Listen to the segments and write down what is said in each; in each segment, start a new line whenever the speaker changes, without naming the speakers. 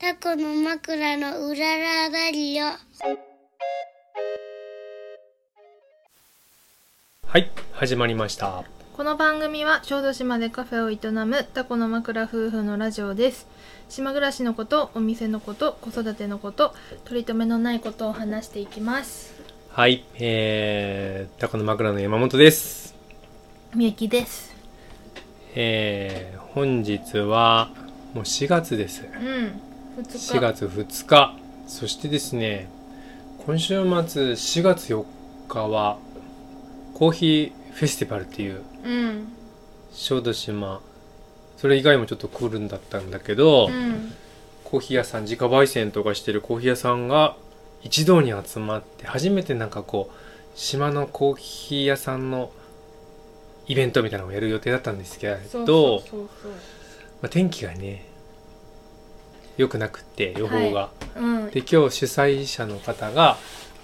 タコの枕のうららだりよ。
はい、始まりました。
この番組は小豆島でカフェを営むタコの枕夫婦のラジオです。島暮らしのこと、お店のこと、子育てのこと、取り留めのないことを話していきます。
はい、タコの枕の山本です。
みゆきです。
本日はもう4月です。4
2日。
月2日。そしてですね、今週末4月4日はコーヒーフェスティバルっていう、小豆島、それ以外もちょっと来るんだったんだけど、コーヒー屋さん、自家焙煎とかしてるコーヒー屋さんが一堂に集まって、初めてなんかこう島のコーヒー屋さんのイベントみたいなのをやる予定だったんですけど、天気がね良くなくって予報が、で今日主催者の方が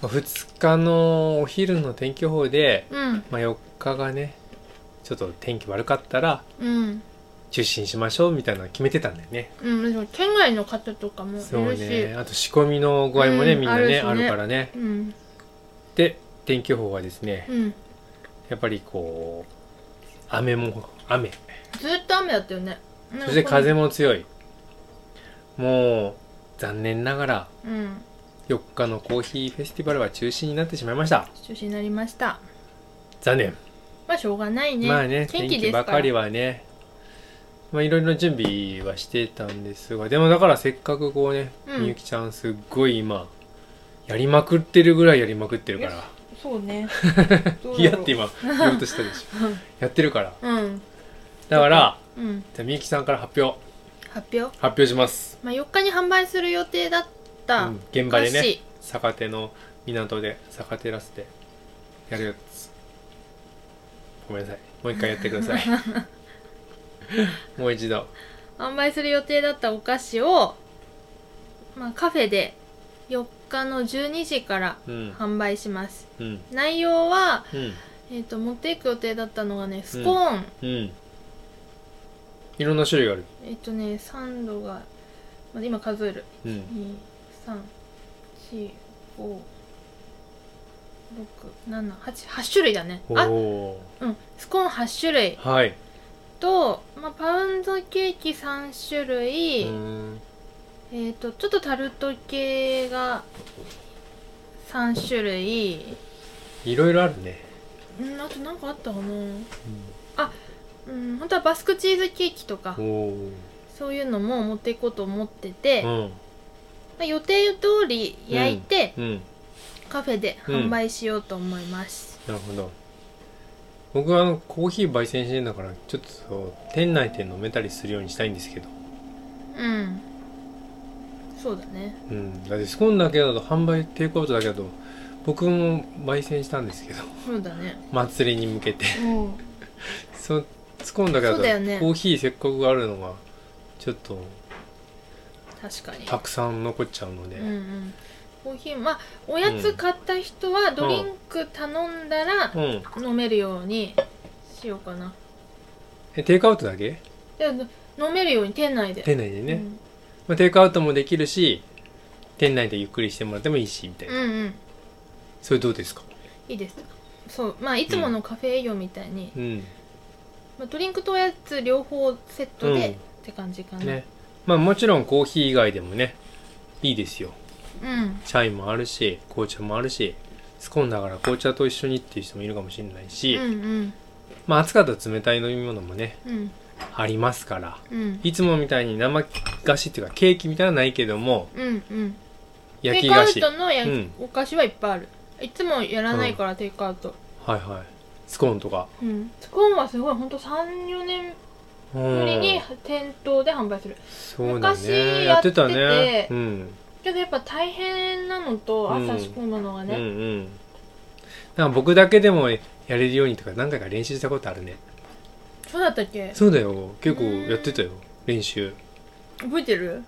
2日のお昼の天気予報で、4日がねちょっと天気悪かったら、中止にしましょうみたいなの決めてたんだよね。
でも県外の方とかもいるし、
そうね、あと仕込みの具合もね、みんなねあるからね、で天気予報はですね、やっぱりこう雨ずっ
と雨だったよね。
そして風も強い。もう残念ながら、4日のコーヒーフェスティバルは中止になってしまいました。
中止になりました。
残念。
まあしょうがないね。
まあね、
天
気ばかりはね、いろいろ準備はしてたんですが、でもだからせっかくこうね、みゆきちゃんすっごい今やりまくってるぐらいやりまくってるから。
そうね。
いやって今言おうとしたでしょ。やってるから。だから、じゃあみゆきさんから発表します。
4日に販売する予定だった
現場でね、坂手の港で坂テラスでやるやつ。ごめんなさい、もう一回やってください。もう一度
販売する予定だったお菓子を、カフェで4日の12時から販売します。内容は、持っていく予定だったのがね、スコーン、
いろんな種類がある。
サンドが今数える、2、3、4、5、6、7、8種類だね。スコーン8種類と、パウンドケーキ3種類、ちょっとタルト系が3種類、
いろいろあるね。
あと何かあったかな。本当はバスクチーズケーキとかそういうのも持っていこうと思ってて、予定通り焼いて、カフェで販売しようと思います。
なるほど。僕はコーヒー焙煎してんだからちょっと店内で飲めたりするようにしたいんですけど。
そうだね。
だってスコーンだけだと販売テイクアウトだけだと僕も焙煎したんですけど。
そうだね。
祭りに向けて。スコーンだけだとコーヒーせっかくあるのがちょっと
確かに
たくさん残っちゃうので、
コーヒーおやつ買った人はドリンク頼んだら飲めるようにしようかな。
テイクアウトだけ？
飲めるように店内で
ね、テイクアウトもできるし店内でゆっくりしてもらってもいいしみたいな。それどうですか？
いいです。そう、いつものカフェ営業みたいに、ドリンクとおやつ両方セットでって感じかな。ね、
もちろんコーヒー以外でもねいいですよ。チャイもあるし紅茶もあるし、スコーンだから紅茶と一緒にっていう人もいるかもしれないし、暑かったら冷たい飲み物もね、ありますから、いつもみたいに生菓子っていうかケーキみたいなのはないけども、焼き菓子、
テイクアウトのお菓子はいっぱいある。いつもやらないから、テイクアウト。
スコーンとか、
スコーンはすごいほんと 3,4 年ぶりに店頭で販売する。
そうだね、やってたね。
けどやっぱ大変なのと、朝仕込むのがね、
なんか僕だけでもやれるようにとか何回か練習したことあるね。
そうだったっけ？
そうだよ、結構やってたよ、練習。
覚えてる？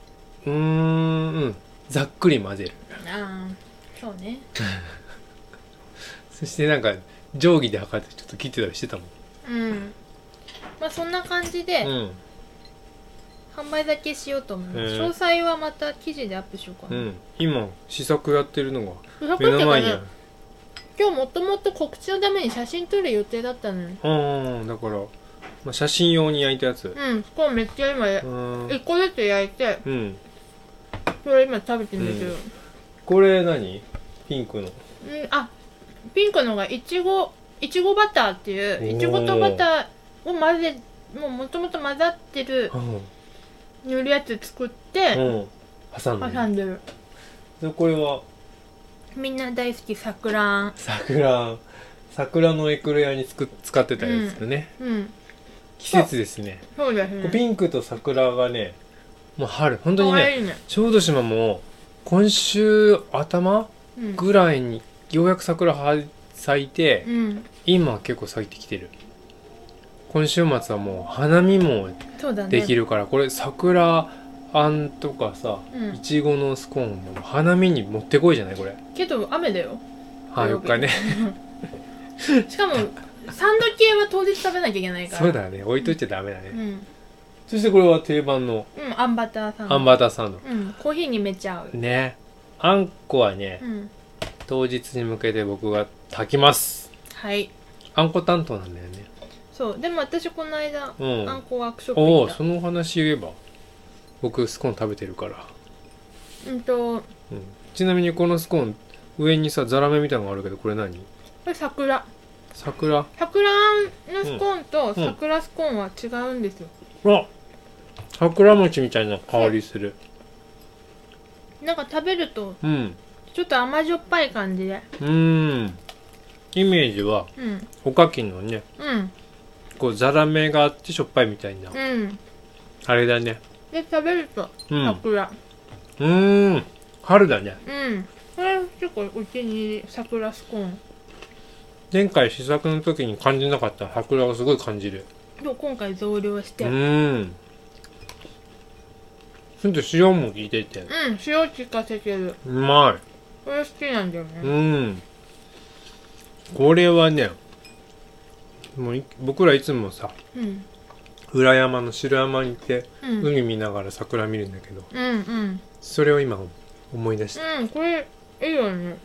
ざっくり混ぜる。
そうね。
そしてなんか定規で測ってちょっと切ってたりしてたもん。
そんな感じで、 販売だけしようと思います。詳細はまた記事でアップしようかな。
今試作やってるのが
試作
目の前にある。
今日もともと告知のために写真撮る予定だったのに。
だから、まあ、写真用に焼いたやつ。
これめっちゃ今1個ずつ焼いて、それ今食べてるんですよ。
これ何？ピンクの。
ピンクのがいちごバターっていう、いちごとバターをもともと混ざってる塗るやつ作って、挟んでる。
でこれは
みんな大好き桜
のエクレアに使ってたやつよね。季節ですね。
そうですね。
ピンクと桜がね、もう春、本当にね、小豆島も今週頭ぐらいにようやく桜咲いて、今結構咲いてきてる。今週末はもう花見もできるから、これ桜あんとかさ、いちごのスコーンも花見に持ってこいじゃないこれ。け
ど雨だよ。
4日ね。
しかもサンド系は当日食べなきゃいけないから。
そうだね、置いといちゃダメだね。そしてこれは定番の
あんバターサンド。
あんバターサンド。
コーヒーにめっちゃ合う
ね。あんこはね、当日に向けて僕が炊きます。
はい。
あんこ担当なんだよね。
そう、でも私この間あんこワークショップ行った。
そのお話言えば僕スコーン食べてるから。ちなみにこのスコーン上にさザラメみたいなのがあるけど、これ何？こ
れ桜のスコーンと桜スコーンは違うんですよ。
桜餅みたいな香りする。
なんか食べるとちょっと甘じょっぱい感じで。
イメージはおかきのね、こうザラメがあってしょっぱいみたいな、あれだね。
で食べると桜。
春だね。
これ結構お気に入り、桜スコーン。
前回試作の時に感じなかった桜がすごい感じる。
でも今回増量して。
ちょっと塩も効いてて。
塩効かせてる。
うまい。
これ好きなんだよね。
これはね、もう僕らいつもさ、裏山の白山に行って、海見ながら桜見るんだけど、それを今思い出した。
これいいよね。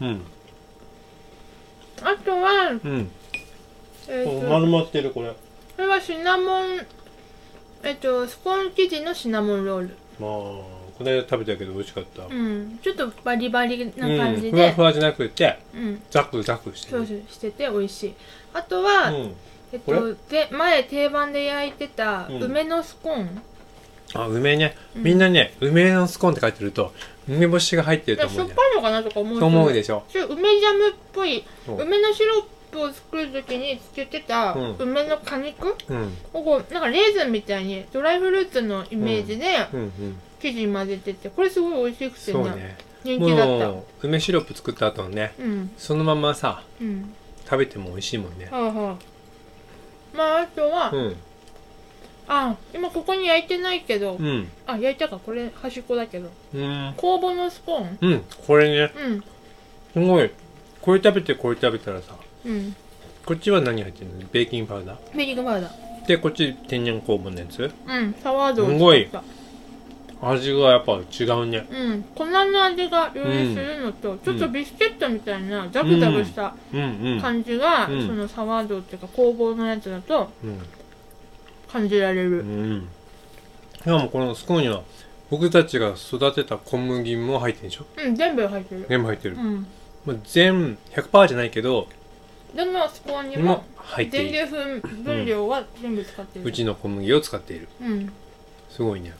あとは、
丸まってるこれ。
これはシナモン、スコーン生地のシナモンロール。
この間食べたけど美味しかった。
ちょっとバリバリな感じで。
ふわふわじゃなくて、ザクザクして
る。そうしてて美味しい。あとは、前定番で焼いてた梅のスコーン。
梅ね。みんなね、梅のスコーンって書いてると、梅干しが入ってると思う。
しょっぱいのかなとか思う。
と思うでしょ。
梅ジャムっぽい、梅のシロップを作るときにつけてた梅の果肉をこうなんかレーズンみたいにドライフルーツのイメージで生地に混ぜてて、これすごい美味しくてね、人気だった。
梅シロップ作った後ね、そのままさ食べても美味しいもんね。
まああとは今ここに焼いてないけど、焼いたか、これ端っこだけど、酵母のスコーン。
これね、すごい。これ食べてこれ食べたらさ、こっちは何入ってるの？ベーキングパウダー。
ベーキングパウダー
でこっち天然酵母のやつ。
サワードを
すごい味がやっぱ違うね。
粉の味がよりするのと、ちょっとビスケットみたいなザクザクした感じが、そのサワードっていうか酵母のやつだと感じられる。
しかもこのスコーンには僕たちが育てた小麦も入ってるでしょ。
全部入ってる。
全部入ってる。全 100% じゃないけど、
でもスコーンにも
入っている。
全粒粉分量は全部使ってる。
うちの小麦を使っている。すごいね。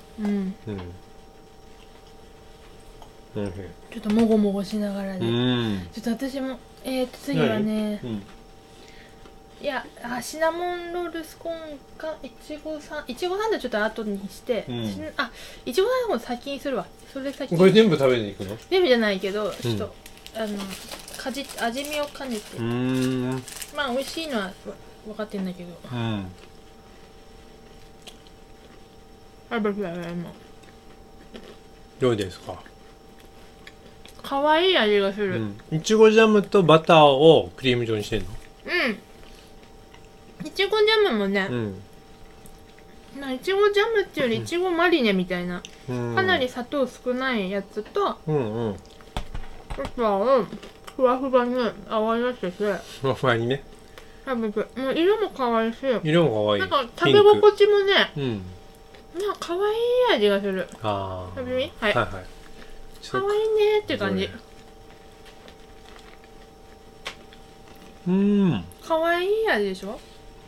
ちょっともごもごしながらで、ちょっと私も次はね、いやシナモンロールスコーンかいちごサンドちょっと後にして、いちごサンドを先にするわ。それ先に。
これ全部食べに行くの？
全部じゃないけど、ちょっと味見を兼ねて。まあ美味しいのは分かってんだけど。
どうですか？
可愛い味がする。
いちごジャムとバターをクリーム状にしてんの？
いちごジャムもね、 いちごジャムっていうよりいちごマリネみたいな、かなり砂糖少ないやつと、ちょっとふわふわに泡立てて、
ふわふわにね
食べて、もう色も可愛いし、
色も可愛い。
なんか食べ心地もね、
なん
か可愛い味がする。食べみ？はい。可愛いねって感じ。可愛い味でしょ？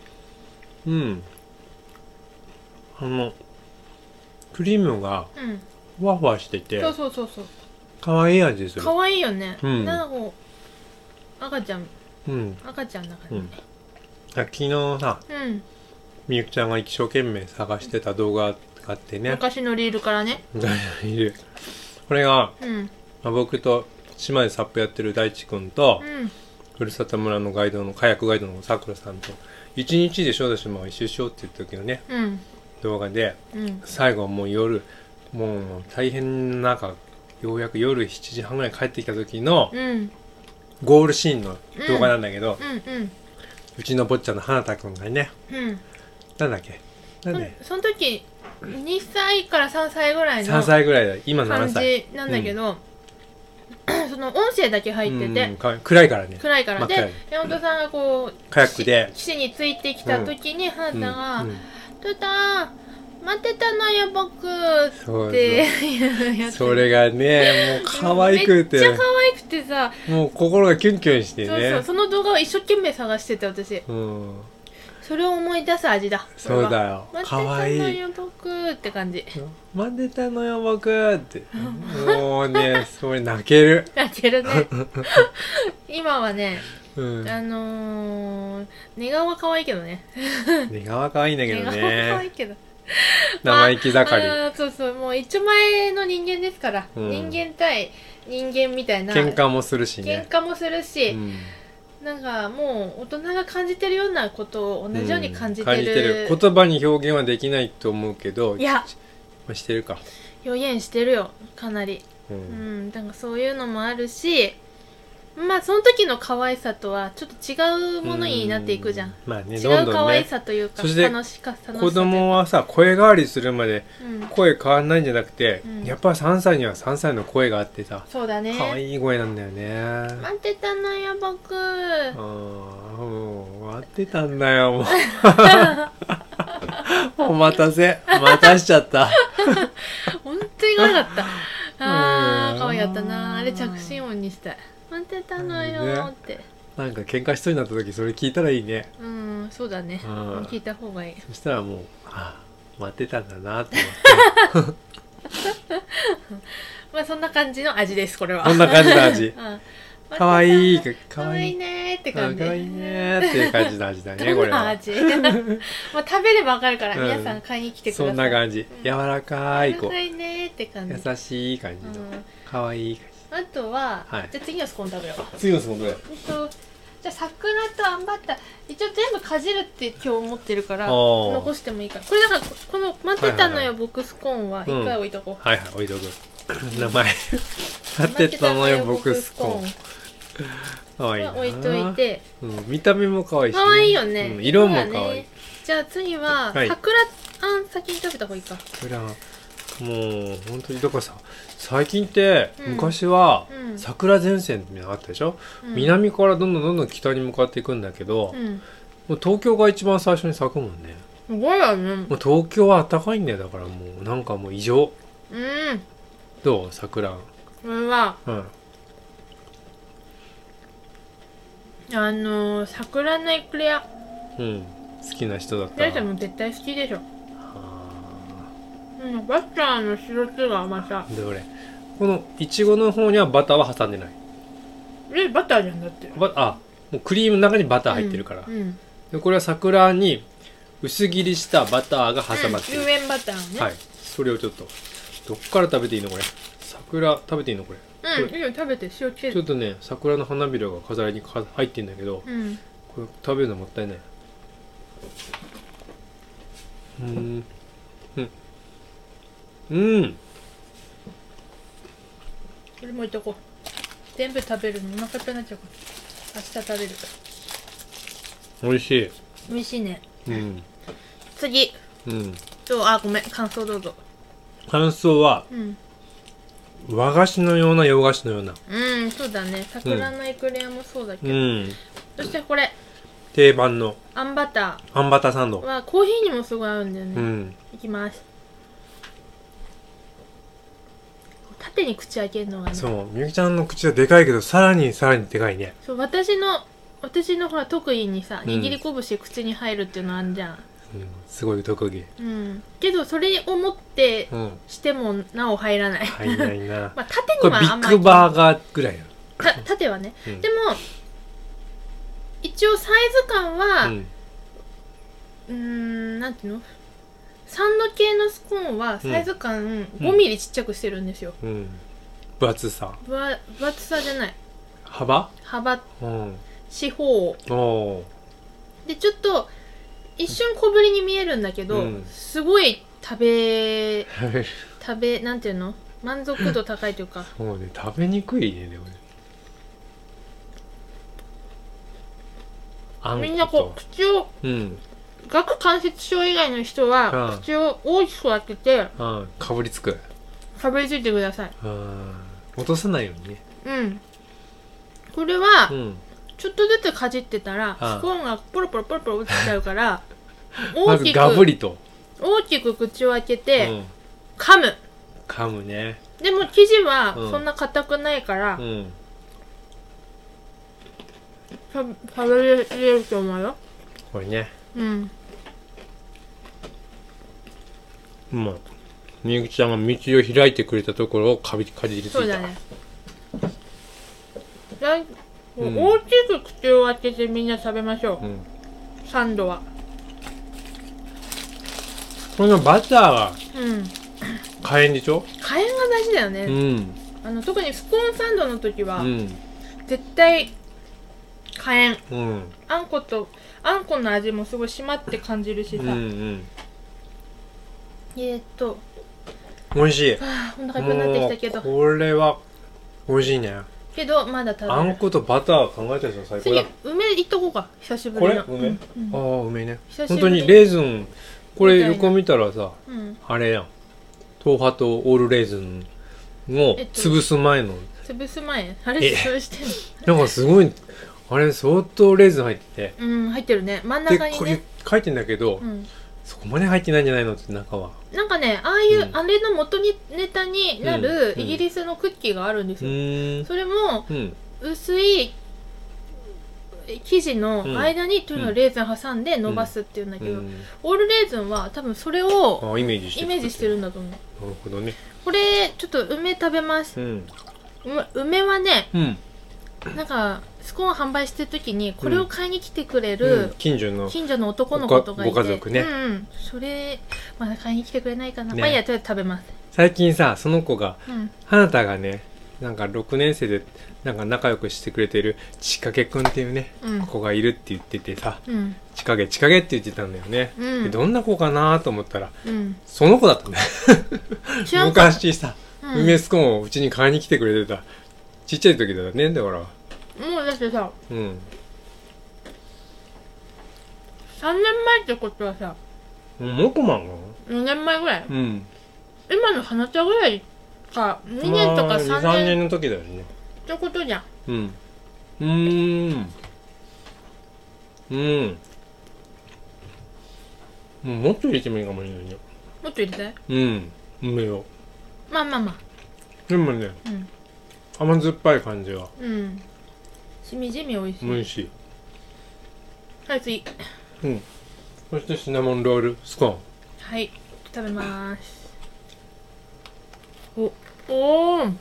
クリームがふわふわしてて、
そう
可愛い味でする。
可愛いよね。なんかこう赤ちゃんな感じね。
昨日さ、みゆきちゃんが一生懸命探してた動画があってね。
昔のリールからね。
これが、僕と島でサップやってる大地くんと、ふるさと村のガイドのカヤックガイドのさくらさんと一日で小豆島を一周しようって言った時のね、動画で、最後はもう夜もう大変なんかようやく夜7時半ぐらい帰ってきた時の、ゴールシーンの動画なんだけど、うちの坊ちゃんの花田くんがね、なんだっけ
その時2歳から3歳ぐらいの
3歳ぐらいだ、今7
感
歳
じなんだけど、その音声だけ入ってて、
暗いからね、
暗いからで、山本さんがこう
カヤックで
岸についてきた時に花田が「トゥタ待ってたのよ僕」っていうやつ、
それがねもう可愛くて、
めっちゃ可愛くてさ、
もう心がキュンキュンしてね。
その動画を一生懸命探してて私、それを思い出す味だ。
そうだよ、可愛い。
待ってたのよ僕って感じ。
待ってたのよ僕って、もうねそれ泣ける
ね今はね、寝顔は可愛いけどね。
寝顔は可愛いんだけどね。
寝顔は可愛いけど
生意気盛り。
そうもう一丁前の人間ですから、人間対人間みたいな
喧嘩もするしね。
喧嘩もするし、なんかもう大人が感じてるようなことを同じように感じてる、
言葉に表現はできないと思うけど、
いや
してるか、
表現してるよかなり。なんかそういうのもあるし、まあその時の可愛さとはちょっと違うものになっていくじゃん。違う可愛さというか、
そして子供はさ、声変わりするまで声変わんないんじゃなくて、やっぱ3歳には3歳の声があってさ、
そうだね、
可愛い声なんだよね。
待ってたのよ僕。
待ってたんだよもうお待たせ待たしちゃった
本当に可愛かった。可愛かったな。あれ着信音にしたい。待ってたのよって、
なんか喧嘩しそうになった時それ聞いたらいいね。
そうだね、聞いた方がいい。
そしたらもう待ってたんだなって思って
まあそんな感じの味です、これは。
こんな感じの味かわいい
かわいいねーって感じ。
かわいいねーっていう感じの味だねこれは。
どんな味もう食べればわかるから、皆さん買いに来てください。
そんな感じ、柔らかい子、
かわいいねーって感じ、
優しい感じのかわいい感じ。
あとは、じゃあ次のスコーン食べよう。
次のスコーンどれ？
じゃあ桜とあんバター一応全部かじるって今日思ってるから残してもいいから。これだからこの待ってたのよ僕スコーンは一回置いとこう。
置いとく名前待ってたのよ僕スコーンかわいいな。
置いといて、
見た目もかわいいし、
かわいいよね、
色もかわいい。
じゃあ次は桜あん先に食べた方がいいか。
桜もう本当にだからさ、最近って昔は桜前線ってのがあったでしょ、南からどんどん北に向かっていくんだけど、もう東京が一番最初に咲くもんね。
すごいよね。
もう東京は暖かいんだよ。だからもうなんかもう異常。どう桜？こ
れは桜のエクレア
好きな人だったら
誰でも絶対好きでしょ。バターの白つが甘さ
で、俺このいちごの方にはバターは挟んでない。
バターじゃんだって。
もうクリームの中にバター入ってるから、でこれは桜に薄切りしたバターが挟まってる、
有塩バターね。
それをちょっとどっから食べていいのこれ。桜食べていいのこれ。
いいよ食べて。塩つける。
ちょっとね、桜の花びらが飾りに入ってんだけど、これ食べるのもったいない。
これもいとこう。全部食べるのお腹いっぱいになっちゃうから。明日食べる。
美味しい。
美味しいね。次。 ごめん、感想どうぞ。
感想は、和菓子のような洋菓子のような。
そうだね。桜のエクレアもそうだけど、そしてこれ
定番の
あんバタ
ーサンド
はコーヒーにもすごい合うんだよね。いきます。縦に口開けるのがね。
そう、みゆきちゃんの口はでかいけどさらにでかいね。
そう、私のほら特技にさ、握り拳口に入るっていうのあんじゃん。
すごい特技。
けどそれを持ってしてもなお入らない。
入らないな。
まあ縦にはあんまり。
ビッグバーガーぐらい
縦はね。でも一応サイズ感はなんていうの、サンド系のスコーンはサイズ感5ミリちっちゃくしてるんですよ。
分厚さ
じゃない、
幅
四方でちょっと一瞬小ぶりに見えるんだけど、すごいなんていうの、満足度高いというか。
そうね、食べにくいね。でもね、
みんなこう口を、顎関節症以外の人は口を大きく開けて
かぶりついて
ください。
落とさないようにね。
これはちょっとずつかじってたらスコーンがポロポロポロポロ落ちちゃうから
まずガブリと
大きく口を開けて噛む
ね。
でも生地はそんな硬くないから食べれると思うよ、
これね。まあみゆきちゃんが道を開いてくれたところをかじりついた。
そうだね。大きく口を開けてみんな食べましょう、サンドは。
このバターが火炎でしょ。
火炎が大事だよね。特にスコーンサンドの時は絶対火炎、あんこの味もすごい締まって感じるしさ。
美味しい。
お腹いっぱいになってきたけど、
これは美味しいね。
けどまだ食べる。
あんことバター考えた人最高だ。
次梅いっとこうか、久しぶりの。
これ梅ね。本当にレーズン、これ横見たらさ、あれやん、豆腐とオールレーズンを潰す前あれそうしてんの。なんかすごい、あれ相当レーズン入ってて、
入ってるね、真ん中にね。
書いてんだけど、そこまで入ってないんじゃないのって中は。
なんかね、ああいう、あれの元ネタになるイギリスのクッキーがあるんですよ。それも薄い生地の間にというのはレーズン挟んで伸ばすっていうんだけど、オールレーズンは多分それを
イメージ
してるんだと思う。な
るほどね。
これちょっと梅食べます。梅はね、なんかスコーン販売してる時にこれを買いに来てくれる近所の男の子とかいて、
ご家族ね。
それまだ買いに来てくれないかな。まあいいや、とりあえず食べます。
最近さ、その子が花田がね、なんか6年生でなんか仲良くしてくれてるちかげくんっていうね、子がいるって言っててさ、ちかげって言ってたんだよね。でどんな子かなと思ったら、その子だったね。昔さ、梅スコーンをうちに買いに来てくれてたちっちゃい時だね。だから
もうだってさ、3年前ってことはさ、
もっと前か
な、4年前ぐらい、今の花茶ぐらいか、2年とか3
年の時だよね
ってことじゃん。
もっと入れてもいいかもしれないね。
もっと入れたい。
梅を
まあ
でもね、甘酸っぱい感じは
しみじみ美味しい。
美味しい。
はい、次。
そしてシナモンロールスコーン。
はい、食べます。おー、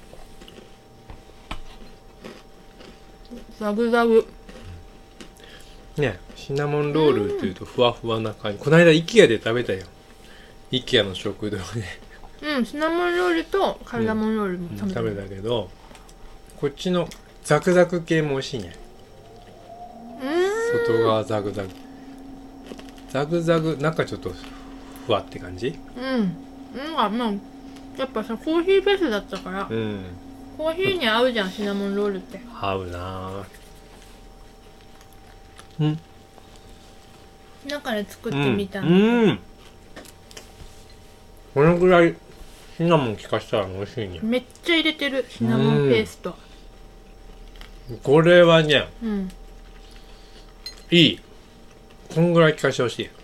ザグザグ
ね。シナモンロールっていうとふわふわな感じ。この間 IKEA で食べたよ。 IKEA の食堂で
シナモンロールとカルダモンロールも食べ
たけど、こっちのザクザク系も美味しいね。外側ザグザグ、中ちょっとふわって感じ。
まあやっぱさ、コーヒーフェスだったから、コーヒーに合うじゃん、シナモンロールって。
合うな
中で作ってみたんだ。
このぐらいシナモン効かしたら美味しいね。
めっちゃ入れてるシナモンペースト。
これはね、
うん、
いい。こんぐらい効かしてほしい。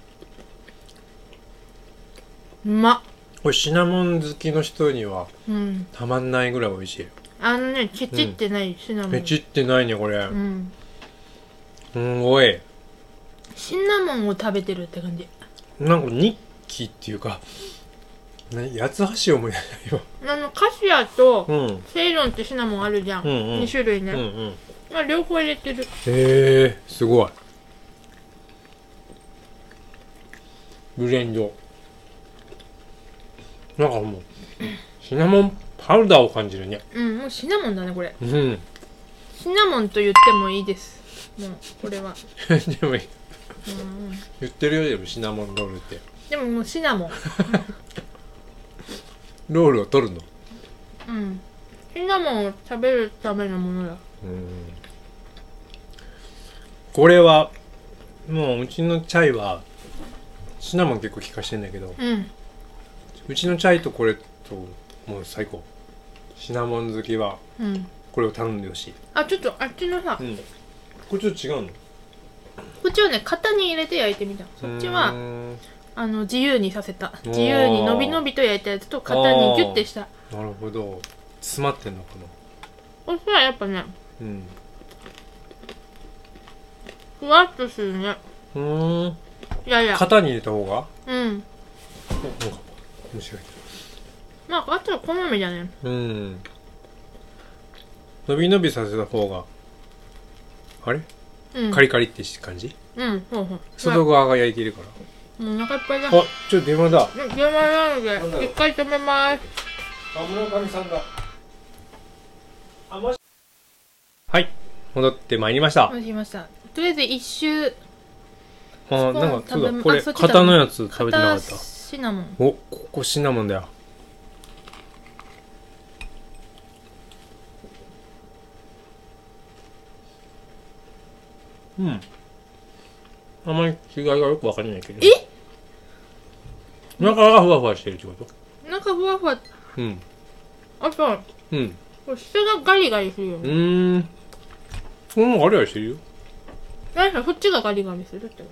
うまっ。
これシナモン好きの人には
うん、
たまんないぐらい美味しい。
ケチってないシナモン。
ケチってないねこれ。
うん。
すんごい。
シナモンを食べてるって感じ。
なんか日記っていうか、八つ橋思い出したよ。
カシアと
うん
セイロンってシナモンあるじゃん。
うんうん
2種類ね。
うんうん。
まあ両方入れてる。
へえ、すごい。ブレンド。なんかもうシナモンパウダーを感じるね。
うん、もうシナモンだねこれ。
うん。
シナモンと言ってもいいです。もうこれは。
でもいい。
うん、
言ってるよりもシナモンロールって。
でももうシナモン。
ロールを取るの。
うん。シナモンを食べるためのものだ。
これはもううちのチャイはシナモン結構効かしてんだけど、
うん。
うちのチャイとこれともう最高。シナモン好きは
うん。
これを頼んでほしい。
あ、ちょっとあっちのさ、
これちょっと違うの？
こっちはね、型に入れて焼いてみた。そっちは自由にさせた。自由にのびのびと焼いたやつと型にギュッてした。
なるほど。詰まってんのかな。
こっちはやっぱね、
うん。
ふわっとするね。いやいや。
型に入れた方が？
うん。
なんか面白い。
まあ、あとは好みだね。
うん。のびのびさせた方が、あれ？
うん。
カリカリって感じ？
うん、ほうほう。
外側が焼いてるから。
もうお腹いっぱいだ。
あ、ちょっと電話だ。
電話なので、一回止めます。
村上さんだ。はい、戻ってまいりました。
戻りました。とりあえず一周。
なんかそうだ、これ型のやつ食べてなかった。
シナモン。
お、ここシナモンだよ。うん。あんまり違いがよくわかんないけど。中がふわふわしてるってこと？
中ふわふわ。
うん。
あと、
うん。
これ下がガリガリするよね。
ガリガリしてるよ。
なんかそっちがガリガリするってこと。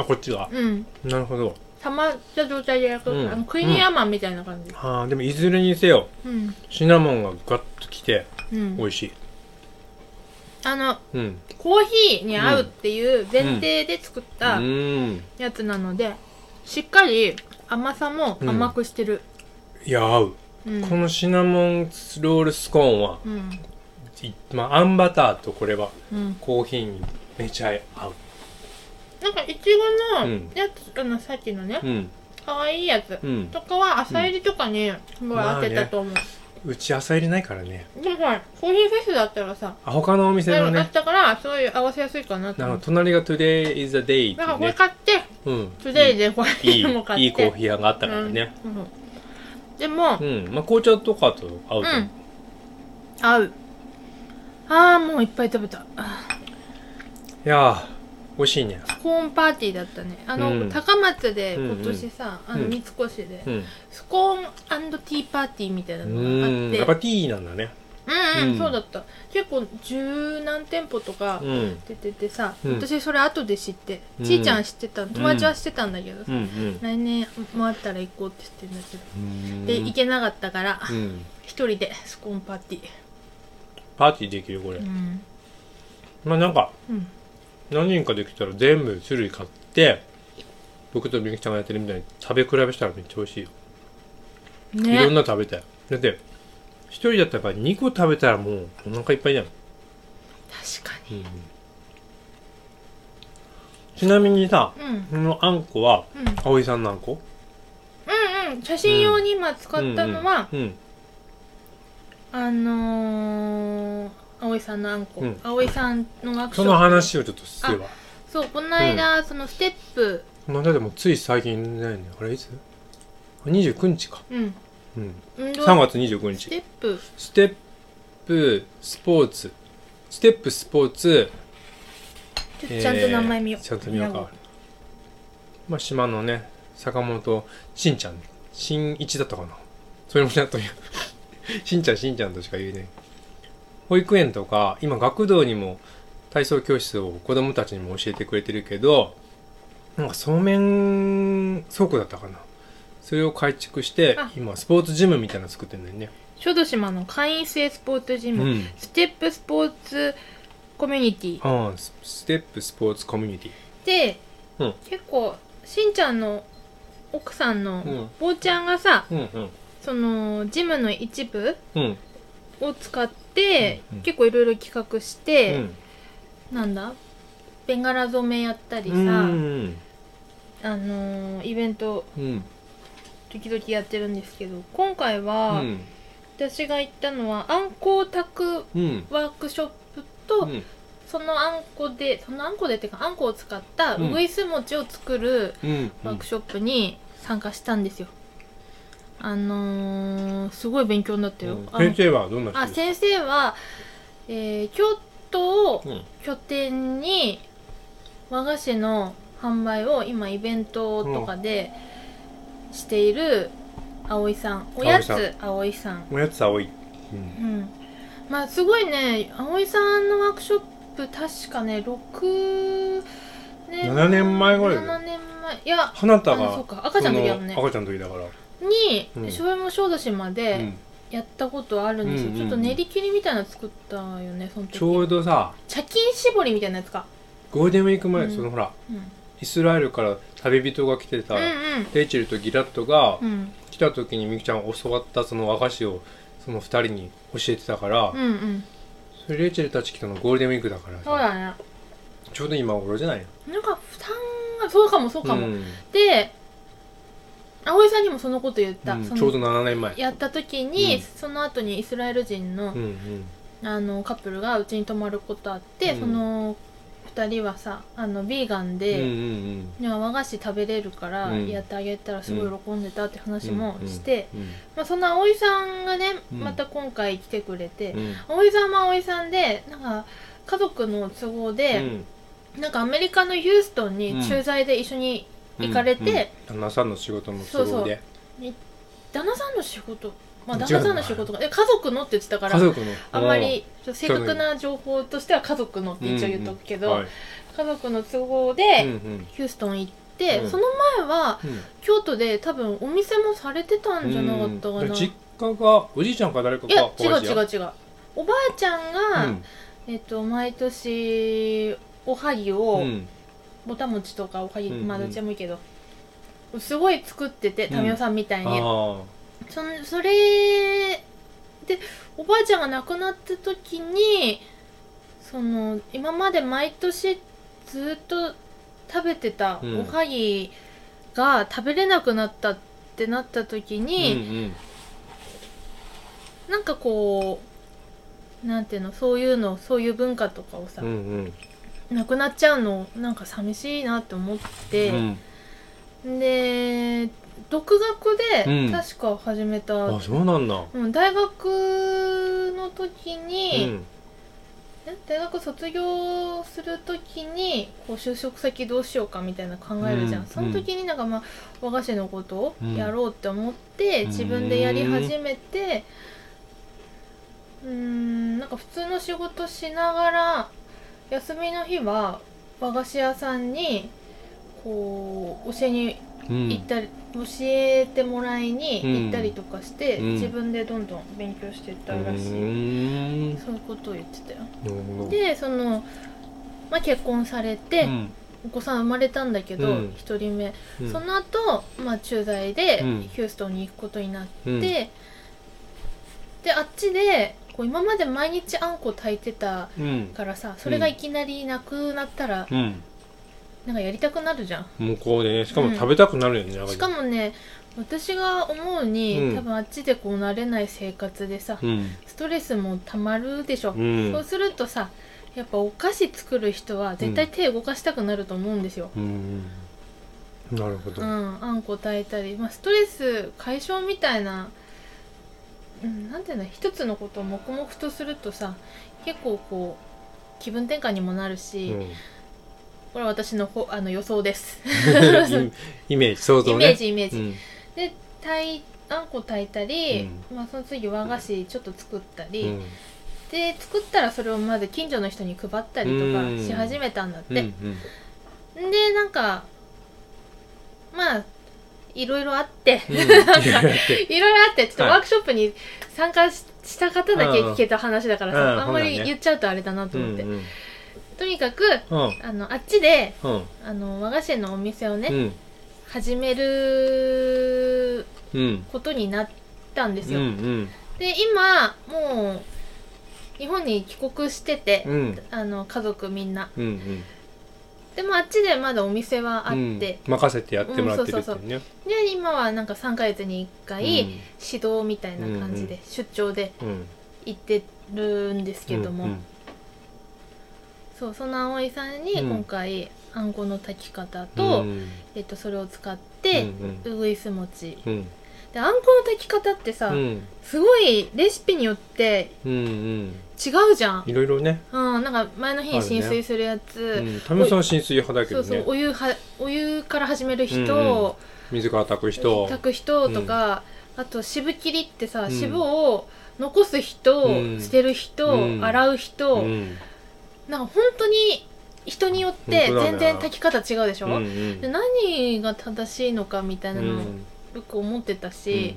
あ、こっちが。
うん。
なるほど。
溜まった状態で焼く、クイニーアマンみたいな感じ。
でもいずれにせよ、シナモンがガッときて、美味しい。
コーヒーに合うっていう前提で作ったやつなので、しっかり甘さも甘くしてる。
いや、合う。このシナモンロールスコーンは、あんバターとこれはコーヒーにめちゃ合う。
なんかいちごのやつ、さっきのね、かわいいやつとかは朝入りとかにすごい合ってたと思う。
うち朝入りないからね。
でもさ、コーヒーフェスだったらさ、
他のお店のね、
あったからそういう合わせやすいかなと思う。
隣が Today is the day
だからこれ買って、Today でこれも買って、
いいコーヒー屋があったからね。
でも、
紅茶とかと合うと思う。
合う。ああ、もういっぱい食べた。い
やー、美味しいね。
スコーンパーティーだったね。高松で今年さ、三越で、スコーン&ティーパーティーみたいなのがあって。
やっぱティーなんだね。
そうだった。結構十何店舗とか出ててさ、私それ後で知って、ちーちゃん知ってた、友達は知ってたんだけどさ、来年もあったら行こうって言ってんだけど、で、行けなかったから、一人でスコーンパーティー。
パーティーできるこれ。まあなんか、何人かできたら全部種類買って、僕とみゆきちゃんがやってるみたいに食べ比べしたらめっちゃ美味しいよ。いろんな食べたい。だって、一人だったら2個食べたらもうお腹いっぱいじゃん。
確かに。
ちなみにさ、このあんこは、葵さんのあんこ？
写真用に今使ったのは、葵さんのあんこ。葵さんのワークショップ。
その話をちょっとすれば。
そう、この間、そのステップ。
この間でもつい最近だよね。あれいつ？29日か。3月29日。ステップスポーツ。ステップスポーツ。
ちゃんと名前見よう。
ちゃんと見ようか。まあ、島のね、坂本しんちゃん新一だったかな、それもちゃんとしんちゃんしんちゃんとしか言えない。保育園とか今学童にも体操教室を子供たちにも教えてくれてるけど、なんかそうめん倉庫だったかな、それを改築して今スポーツジムみたいなの作ってるんだよね。
小豆島の会員制スポーツジム、ステップスポーツコミュニティ、
ステップスポーツコミュニティ
で、結構しんちゃんの奥さんの坊ちゃんがさ、そのジムの一部を使って、結構いろいろ企画して、なんだベンガラ染めやったりさ、イベント、時々やってるんですけど、今回は、私が行ったのはあんこを炊くワークショップと、そのあんこでっていうかあんこを使ったうぐいす餅を作るワークショップに参加したんですよ。すごい勉強になったよ。
先生はどんな人ですか？
先生は、京都を拠点に和菓子の販売を今イベントとかでしている葵さん、おやつ葵さん。
おやつ葵。
まあすごいね、葵さんのワークショップ確かね7年前ぐらいで。7年前、いや
花田が
そうか、赤ちゃんの時だもんね。
赤ちゃんの時だから
にそれも小豆島でやったことあるんですよ。ちょっと練り切りみたいなの作ったよね、その時。
ちょうどさ、
茶巾絞りみたいなやつか。
ゴールデンウィーク前、そのほら、イスラエルから旅人が来てたレイチェルとギラットが来た時にみきちゃん教わったその和菓子をその2人に教えてたから、それレイチェルたち来たのゴールデンウィークだからさ、
そうだね、
ちょうど今頃じゃないの。
なんか負担がそうかもで、葵さんにもそのこと言った、
ちょうど7年前
やった時に、その後にイスラエル人の、カップルがうちに泊まることあって、その2人はさビーガンで、和菓子食べれるからやってあげたらすごい喜んでたって話もして、そんな葵さんがねまた今回来てくれて、葵さんも葵さんでなんか家族の都合で、なんかアメリカのヒューストンに駐在で一緒に行かれて、
旦那さんの仕事の都合で、
旦那さんの仕事、旦那さんの仕事が家族のって言ってたから、あんまり正確な情報としては家族のって一応言っとくけど、家族の都合でヒューストン行って、その前は京都で多分お店もされてたんじゃなかったかな。
実家がおじいちゃんか誰かが。
いや違う、おばあちゃんが、毎年おはぎを、ぼたもちとかおはぎ、まあどっちでもいいけどすごい作ってて、民生さんみたいに、それでおばあちゃんが亡くなった時に、今まで毎年ずっと食べてたおはぎが食べれなくなったってなった時に、なんかこうなんていうの、そういう文化とかをさ、なくなっちゃうのなんか寂しいなって思って、で独学で確か始めた、
そうなんだ。
大学の時に、大学卒業する時にこう就職先どうしようかみたいな考えるじゃん。その時になんか和菓子のことをやろうって思って、自分でやり始めて、なんか普通の仕事しながら休みの日は和菓子屋さんにこう教えに行ったり、教えてもらいに行ったりとかして、自分でどんどん勉強していったらしい。そういうことを言ってたよ。で結婚されて、お子さん生まれたんだけど、1人目、その後、駐在でヒューストンに行くことになって、であっちでこう今まで毎日あんこ炊いてたからさ、それがいきなりなくなったら、なんかやりたくなるじゃん。
向こうでね、しかも食べたくなるよね。
しかもね、私が思うに、多分あっちでこう慣れない生活でさ、ストレスもたまるでしょ。そうするとさ、やっぱお菓子作る人は絶対手動かしたくなると思うんですよ。
なるほど。
あんこ炊いたり、ストレス解消みたいな、なんていうの、一つのことを黙々とするとさ、結構こう気分転換にもなるし、これは私の予想です。
イメージ、想像ね。
イメージ。であんこ炊いたり、まあ、その次和菓子ちょっと作ったり、で作ったらそれをまず近所の人に配ったりとかし始めたんだって、でなんかまあいろいろあっていろいろあってちょっとワークショップに参加した方だけ聞けた話だからさ、あんまり言っちゃうとあれだなと思って、とにかくあっちで和菓子のお店をね始めることになったんですよ。で今もう日本に帰国してて、家族みんな、でもあっちでまだお店はあって、
任せてやってもらってるってね。
で今はなんか3ヶ月に1回指導みたいな感じで出張で行ってるんですけども、その葵さんに今回あんこの炊き方と、それを使ってうぐいす餅、であんこの炊き方ってさ、すごいレシピによって違うじゃん。
いろいろね。
なんか前の日に浸水するやつ。
タミさんは浸水派だけどね。
そうお湯から始める人、
水から炊く人。
炊く人とか、あと渋切りってさ、渋を残す人、捨てる人、洗う人、なんか本当に人によって全然炊き方違うでしょ。で何が正しいのかみたいなのをよく思ってたし、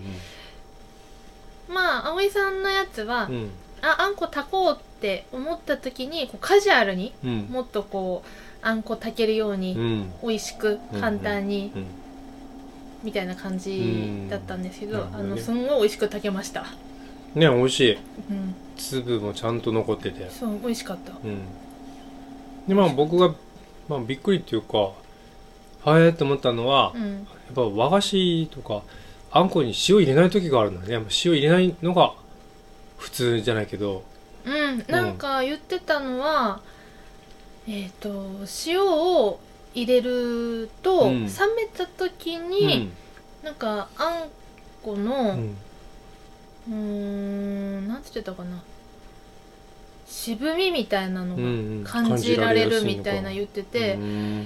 まあ葵さんのやつは、あんこ炊こうって思った時にこうカジュアルに、もっとこうあんこ炊けるように、美味しく簡単に、みたいな感じだったんですけど、すんごい美味しく炊けました
ね。美味しい、粒もちゃんと残ってて、
そう美味しかった。
でまあ僕が、びっくりっていうかはいって思ったのは、やっぱ和菓子とかあんこに塩入れない時があるんだね。塩入れないのが普通じゃないけど、
なんか言ってたのは、塩を入れると、冷めた時に、なんかあんこの、なんて言ってたかな、渋みみたいなのが感じられるみたいな言ってて、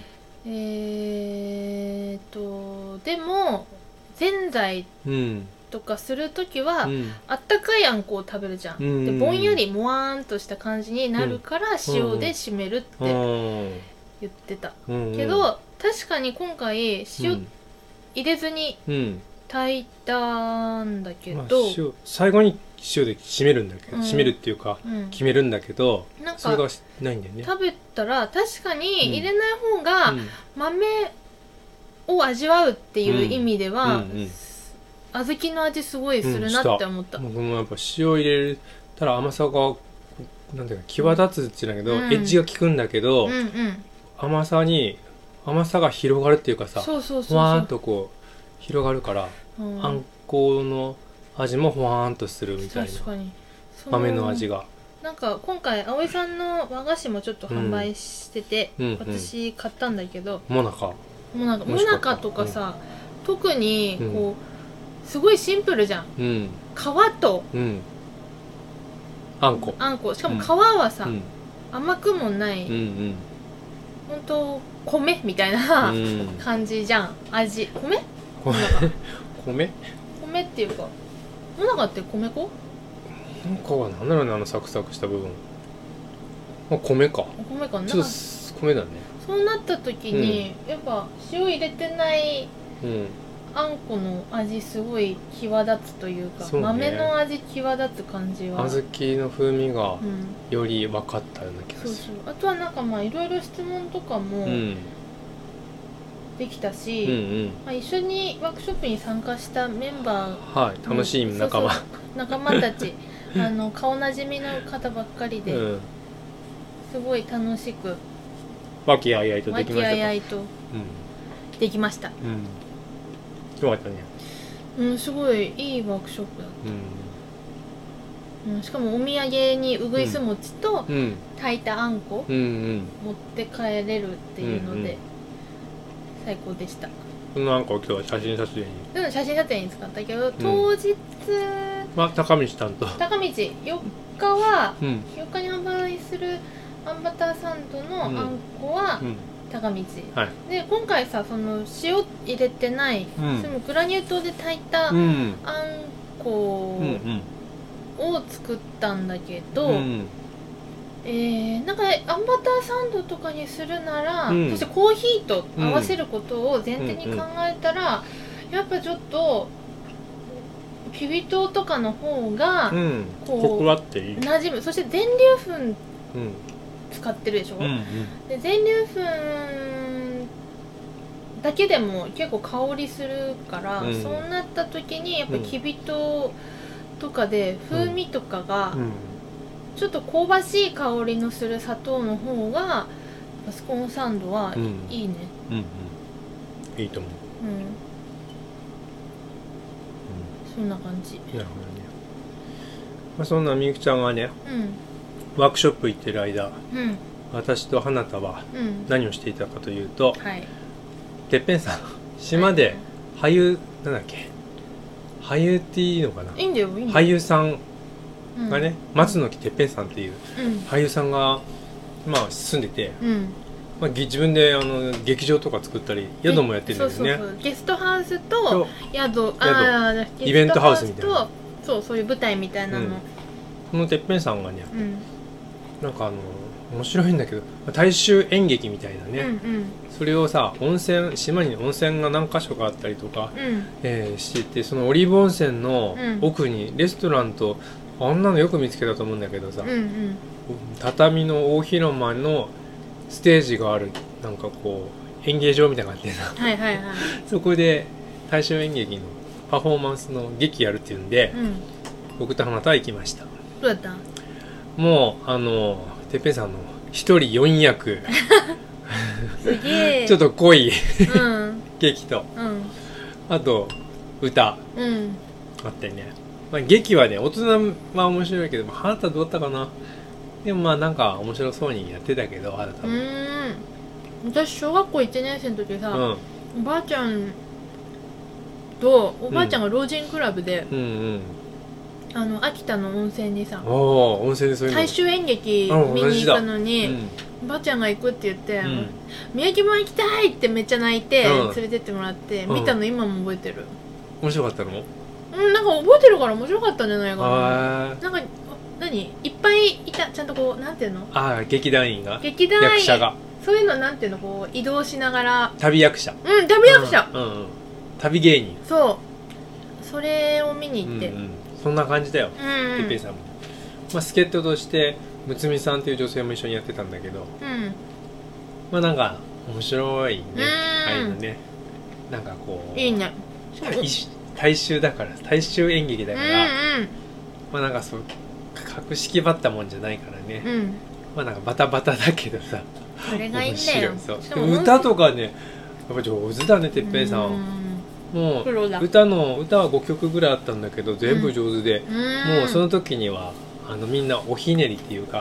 でもぜんざいとかする時は、あったかいあんこを食べるじゃん、でぼんやりもわーんとした感じになるから塩で締めるって言ってた、けど確かに今回塩入れずに炊いたんだけど、
最後に塩で締めるんだけど、締めるっていうか、決めるんだけど、なんかそれがないんだよね。
食べたら確かに入れない方が豆を味わうっていう意味では、小豆の味すごいするなって思った。
僕もやっぱ塩入れたら甘さがなんていうか際立つって言うんだけど、エッジが効くんだけど、甘さが広がるっていうかさ、ふわーんとこう広がるから、あんこの味もふわーんとするみたいな。豆の味が
なんか今回葵さんの和菓子もちょっと販売してて、私買ったんだけど、
もな
かとかさ、特にこうすごいシンプルじゃん、皮とあんこ、しかも皮はさ、甘くもない、ほんと米みたいな感じじゃん。味米っていうか、もなかって米粉
なんかは何だろうね、あのサクサクした部分。米かな。ちょっと米だね。
そうなった時に、やっぱ塩入れてないあんこの味すごい際立つというか、豆の味際立つ感じは、
小豆の風味がより分かったような気がする。
あとはなんかいろいろ質問とかもできたし、一緒にワークショップに参加したメンバー、
楽しい仲
間たち顔なじみの方ばっかりで、すごい楽しく
和気あいあいとでき
できました。
よかったね。
すごいいいワークショップだった。しかもお土産にうぐいす餅と炊いたあんこ持って帰れるっていうので最高でした。
このあんこを今日は写真撮影
に使ったけど、当日
高道担当
4日は4日に販売するあんバターサンドのあんこは高道、
はい、
で今回さその塩入れてない、そのグラニュー糖で炊いたあんこを作ったんだけど、なんかあんバターサンドとかにするなら、そしてコーヒーと合わせることを前提に考えたら、やっぱちょっときび糖とかの方が
コクあっていい、
馴染む。そして全粒粉使ってるでしょ、で全粒粉だけでも結構香りするから、そうなった時にやっぱきび糖とかで風味とかがちょっと香ばしい香りのする砂糖の方がスコーンサンドはいいね。
いいと思う。
そんな感じ。
なるほどね。そんなみゆきちゃんがね、ワークショップ行ってる間、私と花田は何をしていたかというと、てっぺんさん島で俳優、なんだっけ、俳優っていいのかな、
いいんだよ、いいんだよ。
俳優さんがね、松野木てっぺんさんっていう俳優さんが、まあ、住んでて、まあ、自分で劇場とか作ったり宿もやってるんですね。
ゲストハウスと宿、
イベントハウスみたいな、
そういう舞台みたいなの、
このてっぺんさんがね、なんか面白いんだけど大衆演劇みたいなね、それをさ、島に温泉が何か所かあったりとか、してて、そのオリーブ温泉の奥にレストランと、あんなのよく見つけたと思うんだけどさ、畳の大広間のステージがある、なんかこう演芸場みたいな感じでさ、そこで大衆演劇のパフォーマンスの劇やるっていうんで、僕と花田は行きました。
どうやった？
もうてっぺんさんの一人4役
すげえ
ちょっと濃い劇と、あと歌、あってね、まあ、劇はね大人は面白いけど、花田どうだったかな。でもまあなんか面白そうにやってたけど、花田も。
私小学校1年生の時さ、おばあちゃんとおばあちゃんが老人クラブで、秋田の温泉にさ、
温泉でそういうの
大衆演劇見に行くのに、おばあちゃんが行くって言って、みゆきも行きたいってめっちゃ泣いて連れてってもらって見たの今も覚えてる。
面白かったの？
なんか覚えてるから面白かったんじゃないかな。なんかいっぱいいた、ちゃんとこうなんていうの？
劇団員が、
役者が、そういうのなんていうの、こう移動しながら、
旅役者、
旅役者、
旅芸人、
それを見に行って、
そんな感じだよ。てっぺんさんも、まあ、助っ人としてむつみさんっていう女性も一緒にやってたんだけど、まあなんか面白いね、ああいうのね。なんかこう
いいね、
大衆だから、大衆演劇だから、まあなんかそう格式ばったもんじゃないからね、まあなんかバタバタだけどさ、
それがいいんだよ。
歌とかね、やっぱ上手だね、てっぺんさん。もう歌は5曲ぐらいあったんだけど全部上手で、もうその時にはみんなおひねりっていうか、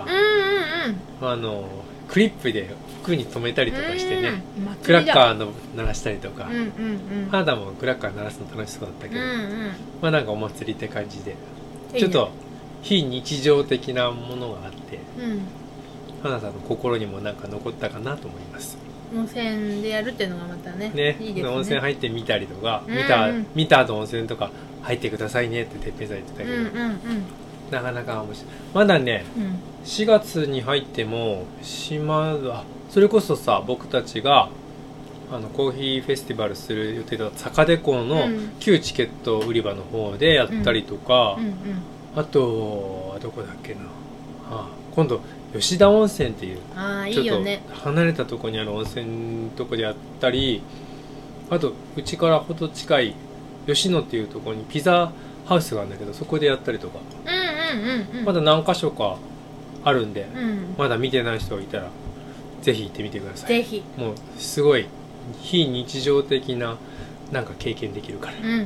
クリップで服に留めたりとかしてね、クラッカーの鳴らしたりとか、花田もクラッカー鳴らすの楽しそうだったけど、まあなんかお祭りって感じでちょっと非日常的なものがあって、花田の心にもなんか残ったかなと思います。
温泉でやるっていうのがまたね、いいですね。
温泉入ってみたりとか、見た後温泉とか入ってくださいねっててっぺんさん言ってたけど、なかなか面白い。まだね、4月に入ってもそれこそさ、僕たちがコーヒーフェスティバルする予定だった坂出港の旧チケット売り場の方でやったりとか、あとどこだっけな、今度吉田温泉っていうちょっと離れたところにある温泉のとこでやったり、あとうちからほど近い吉野っていうところにピザハウスがあるんだけど、そこでやったりとか、まだ何か所かあるんで、まだ見てない人がいたらぜひ行ってみてください。
ぜひ。
もうすごい非日常的ななんか経験できるから、はい、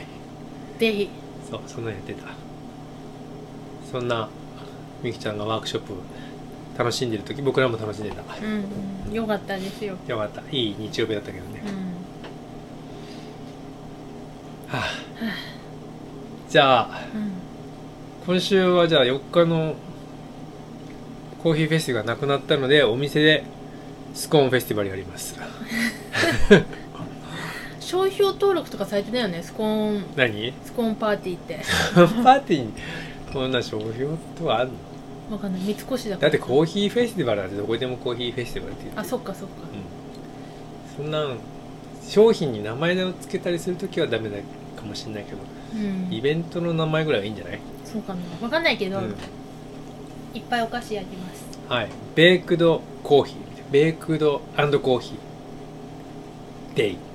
ぜひ。
そんなやってた。そんなみきちゃんがワークショップ楽しんでる時、僕らも楽しんでた。
よかったですよ。
よかった。いい日曜日だったけどね。じゃあ、今週はじゃあ4日のコーヒーフェスがなくなったので、お店でスコーンフェスティバルやります。
商標登録とかされてないよね、スコーンパーティーって。
パーティーにこんな商標とはあるの？
わかんない、三越だから。
だってコーヒーフェスティバルなんてどこでもコーヒーフェスティバルって言ってる。
あ、そっかそっか、
そんな商品に名前を付けたりするときはダメだかもしれないけど、イベントの名前ぐらいはいいんじゃない？
そうかな、わかんないけど、いっぱいお菓子焼きます。
はい、ベークドコーヒー、ベークド&コーヒーデイ。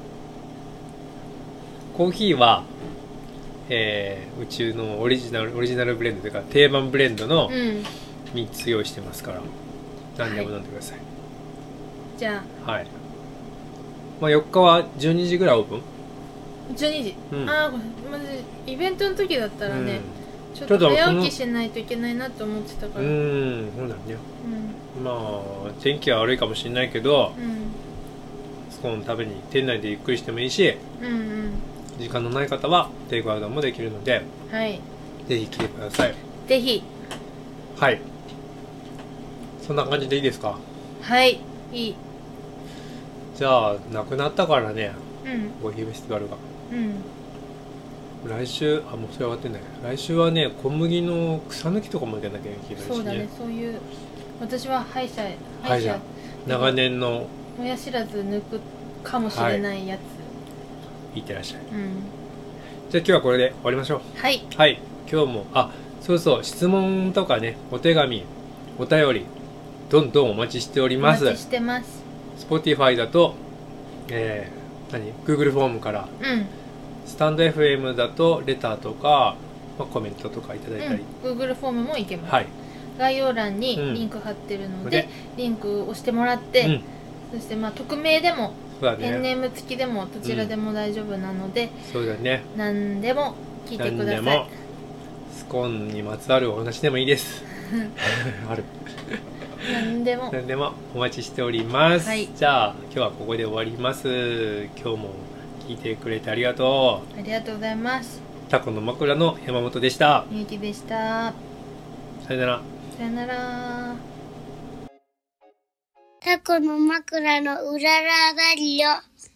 コーヒーは、宇宙のオリジナルブレンドというか定番ブレンドの3つ用意してますから、何でも飲んでください。
じゃあ、
はい。まあ4日は12時ぐらいオープン
？12時、ああ、まずイベントの時だったらね、ちょっと早起きしないといけないなと思ってたから。そうだね。まあ天気は悪いかもしれないけど、スコーン食べに店内でゆっくりしてもいいし、時間のない方はテイクアウトもできるので、ぜひ来てください。 ぜひ。
はい。そんな感じでいいですか？
はい、いい。
じゃあなくなったからね、コーヒーフェスティバルが。来週、もうそれ終わってんだけど、来週はね、小麦の草抜きとかもいかなきゃいけないしね。
そうだね、そういう、私は歯医者
長年の
親知らず抜くかもしれないやつ。
いってらっしゃい。じゃあ今日はこれで終わりましょう。はい。はい。今日も、そうそう、質問とかね、お手紙、お便り、どんどんお待ちしております。お待ちしてます。Spotify だと、Google フォームから、スタンド FM だとレターとか、コメントとかいただいたり、
Google フォームもいけます。はい。概要欄にリンク貼ってるので、リンクを押してもらって、そして匿名でも、ペンネーム付きでもどちらでも大丈夫なので、そうだね。何でも聞いてください。スコーンにまつわるお話でもいいです。ある。何でもお待ちしております。じゃあ今日はここで終わります。今日も聞いてくれてありがとう。ありがとうございます。タコの枕の山本でした。みゆきでした。さよなら。さよなら。タコの枕のうららだりよ。